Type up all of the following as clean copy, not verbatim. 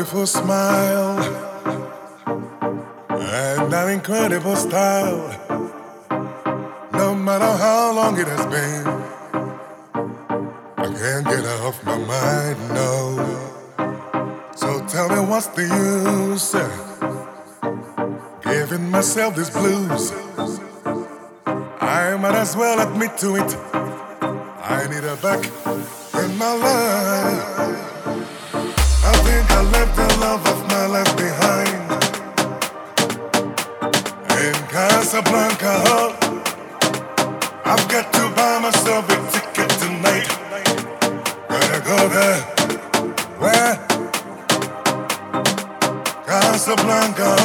beautiful smile and that incredible style. No matter how long it has been, I can't get her off my mind, no. So tell me what's the use giving myself these blues? I might as well admit to it, I need her back in my life. I think I left the love of my life behind in Casablanca. I've got to buy myself a ticket tonight. Gotta go there. Where? Casablanca.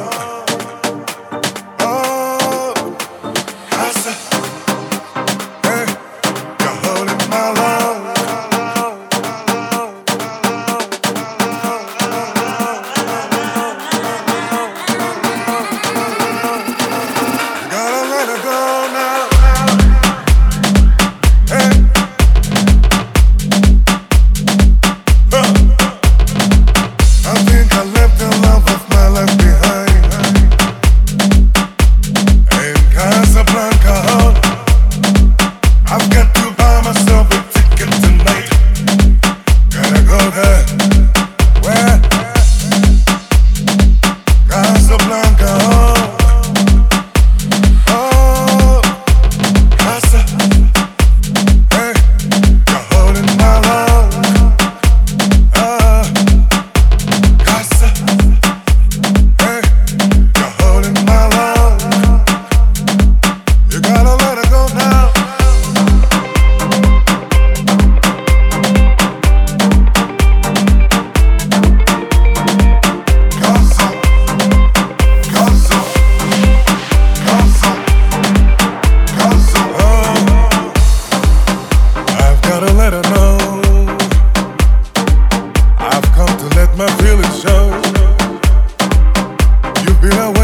Oh, Casa. Hey, you're holding my love. Gotta let her go now. I think I left the love of my life behind in Casablanca. I've got to buy myself a ticket tonight. Gotta go there. Where? Casablanca. Oh, Casa. Hey, you're holding my love. Casa. Hey, you're holding my love. You gotta let her go now. Casa. Casa. Casa. Casa. Oh, I've gotta let her know. I've come to let my feelings show. You've been away